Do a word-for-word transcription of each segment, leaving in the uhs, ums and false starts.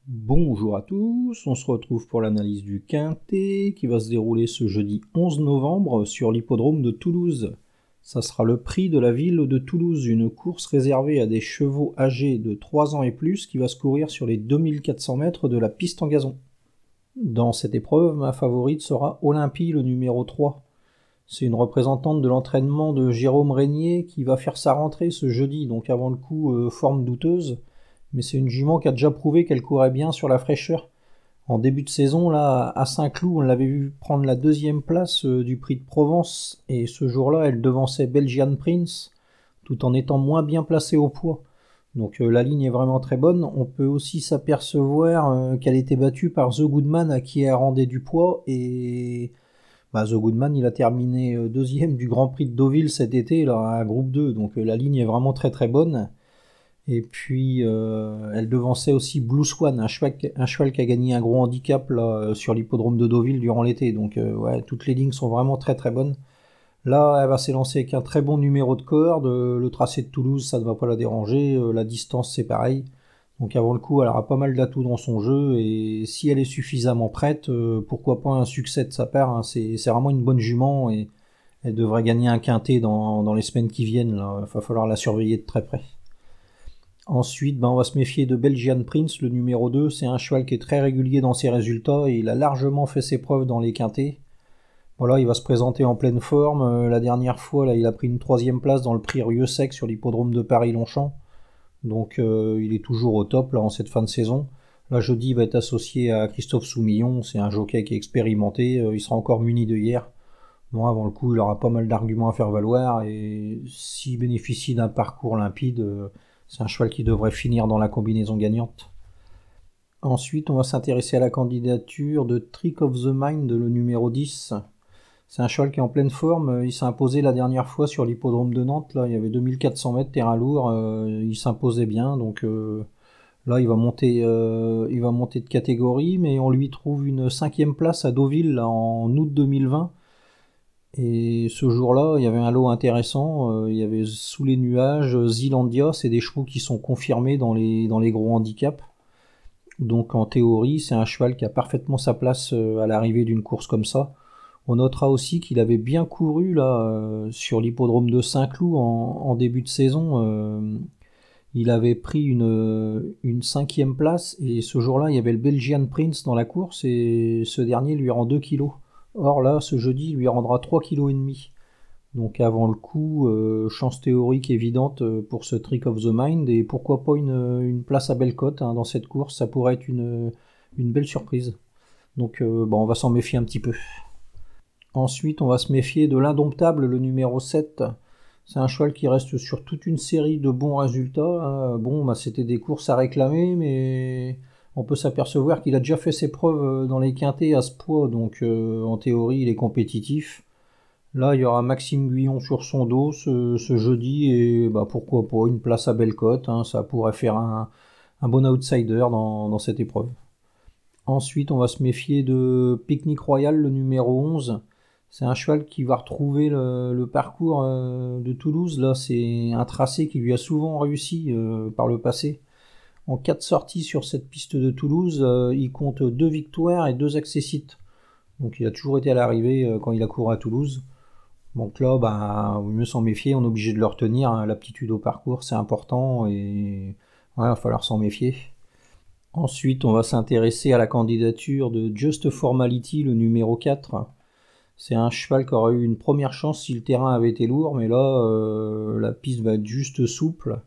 Bonjour à tous, on se retrouve pour l'analyse du Quintet qui va se dérouler ce jeudi onze novembre sur l'hippodrome de Toulouse. Ça sera le prix de la ville de Toulouse, une course réservée à des chevaux âgés de trois ans et plus qui va se courir sur les deux mille quatre cents mètres de la piste en gazon. Dans cette épreuve, ma favorite sera Olympie, le numéro trois. C'est une représentante de l'entraînement de Jérôme Régnier qui va faire sa rentrée ce jeudi, donc avant le coup, euh, forme douteuse. Mais c'est une jument qui a déjà prouvé qu'elle courait bien sur la fraîcheur. En début de saison, là, à Saint-Cloud, on l'avait vu prendre la deuxième place euh, du prix de Provence, et ce jour-là, elle devançait Belgian Prince, tout en étant moins bien placée au poids. Donc euh, la ligne est vraiment très bonne. On peut aussi s'apercevoir euh, qu'elle était battue par The Goodman, à qui elle rendait du poids, et bah, The Goodman, il a terminé euh, deuxième du Grand Prix de Deauville cet été, là, à groupe deux, donc euh, la ligne est vraiment très très bonne. Et puis, euh, elle devançait aussi Blue Swan, un cheval, un cheval qui a gagné un gros handicap là, sur l'hippodrome de Deauville durant l'été. Donc, euh, ouais, toutes les lignes sont vraiment très très bonnes. Là, elle va s'élancer avec un très bon numéro de corde. Le tracé de Toulouse, ça ne va pas la déranger. La distance, c'est pareil. Donc, avant le coup, elle aura pas mal d'atouts dans son jeu. Et si elle est suffisamment prête, euh, pourquoi pas un succès de sa part, hein. C'est, c'est vraiment une bonne jument et elle devrait gagner un quintet dans, dans les semaines qui viennent. Il va falloir la surveiller de très près. Ensuite, ben, on va se méfier de Belgian Prince, le numéro deux. C'est un cheval qui est très régulier dans ses résultats et il a largement fait ses preuves dans les quintets. Voilà, il va se présenter en pleine forme. Euh, la dernière fois, là, il a pris une troisième place dans le prix Rieux-Sec sur l'hippodrome de Paris-Longchamp. Donc euh, il est toujours au top là en cette fin de saison. Là, jeudi, il va être associé à Christophe Soumillon. C'est un jockey qui est expérimenté. Euh, il sera encore muni de hier. Bon, avant le coup, il aura pas mal d'arguments à faire valoir et s'il bénéficie d'un parcours limpide, euh, c'est un cheval qui devrait finir dans la combinaison gagnante. Ensuite, on va s'intéresser à la candidature de Trick of the Mind, le numéro dix. C'est un cheval qui est en pleine forme. Il s'est imposé la dernière fois sur l'hippodrome de Nantes. Là, il y avait deux mille quatre cents mètres terrain lourd. Euh, il s'imposait bien. Donc euh, là, il va monter, euh, il va monter de catégorie, mais on lui trouve une cinquième place à Deauville là, en août deux mille vingt. Et ce jour-là, il y avait un lot intéressant. Euh, il y avait Sous les nuages, Zealandia, c'est des chevaux qui sont confirmés dans les, dans les gros handicaps. Donc en théorie, c'est un cheval qui a parfaitement sa place euh, à l'arrivée d'une course comme ça. On notera aussi qu'il avait bien couru là euh, sur l'hippodrome de Saint-Cloud en, en début de saison. Euh, il avait pris une, une cinquième place et ce jour-là, il y avait le Belgian Prince dans la course et ce dernier lui rend deux kilos. Or là, ce jeudi, il lui rendra trois kilos et demi. Donc avant le coup, euh, chance théorique évidente pour ce Trick of the Mind et pourquoi pas une, une place à belle cote hein, dans cette course, ça pourrait être une, une belle surprise. Donc euh, bon, on va s'en méfier un petit peu. Ensuite, on va se méfier de l'Indomptable, le numéro sept. C'est un cheval qui reste sur toute une série de bons résultats. Bon, bah, c'était des courses à réclamer, mais on peut s'apercevoir qu'il a déjà fait ses preuves dans les quintets à ce poids, donc euh, en théorie, il est compétitif. Là, il y aura Maxime Guyon sur son dos ce, ce jeudi, et bah, pourquoi pas une place à Bellecote, hein, ça pourrait faire un, un bon outsider dans, dans cette épreuve. Ensuite, on va se méfier de Picnic Royal, le numéro onze. C'est un cheval qui va retrouver le, le parcours euh, de Toulouse. Là, c'est un tracé qui lui a souvent réussi euh, par le passé. En quatre sorties sur cette piste de Toulouse, euh, il compte deux victoires et deux accessites. Donc il a toujours été à l'arrivée euh, quand il a couru à Toulouse. Donc là, bah, vaut mieux s'en méfier, on est obligé de le retenir. Hein. L'aptitude au parcours, c'est important et ouais, il va falloir s'en méfier. Ensuite, on va s'intéresser à la candidature de Just Formality, le numéro quatre. C'est un cheval qui aurait eu une première chance si le terrain avait été lourd, mais là, euh, la piste va être juste souple.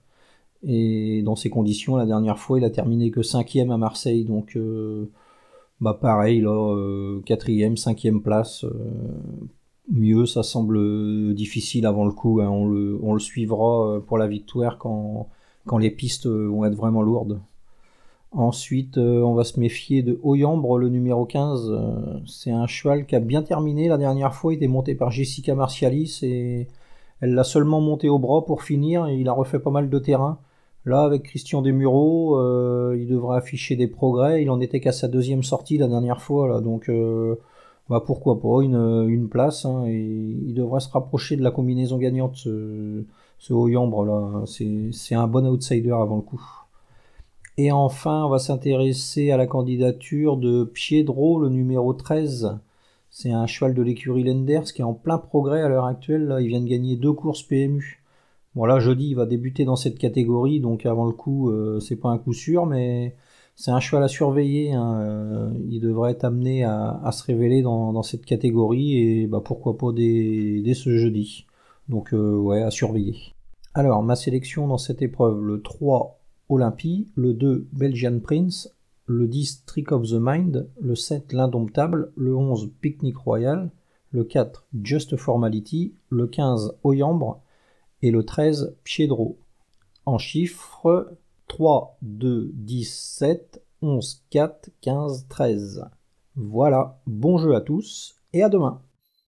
Et dans ces conditions, la dernière fois, il a terminé que cinquième à Marseille. Donc, euh, bah pareil, là, euh, quatrième, cinquième place. Euh, mieux, ça semble difficile avant le coup. Hein. On, le, on le suivra pour la victoire quand, quand les pistes vont être vraiment lourdes. Ensuite, euh, on va se méfier de Oyambre, le numéro quinze. Euh, c'est un cheval qui a bien terminé la dernière fois. Il était monté par Jessica Martialis et elle l'a seulement monté au bras pour finir. Et il a refait pas mal de terrain. Là, avec Christian Desmureaux, euh, il devrait afficher des progrès. Il en était qu'à sa deuxième sortie la dernière fois. Là, donc, euh, bah, pourquoi pas une, une place. Hein, et il devrait se rapprocher de la combinaison gagnante, ce, ce Oyambre. Là. C'est, c'est un bon outsider avant le coup. Et enfin, on va s'intéresser à la candidature de Piedro, le numéro treize. C'est un cheval de l'écurie Lenders qui est en plein progrès à l'heure actuelle. Là, il vient de gagner deux courses P M U. Bon là, jeudi, il va débuter dans cette catégorie, donc avant le coup, euh, c'est pas un coup sûr, mais c'est un cheval à surveiller. Hein. Euh, il devrait être amené à, à se révéler dans, dans cette catégorie, et bah, pourquoi pas dès, dès ce jeudi. Donc euh, ouais, à surveiller. Alors, ma sélection dans cette épreuve, le trois, Olympie, le deux, Belgian Prince, le dix, Trick of the Mind, le sept, l'Indomptable, le onze, Picnic Royal, le quatre, Just Formality, le quinze, Oyambre, et le treize, Piedro. En chiffres, trois, deux, dix, sept, onze, quatre, quinze, treize. Voilà, bon jeu à tous, et à demain.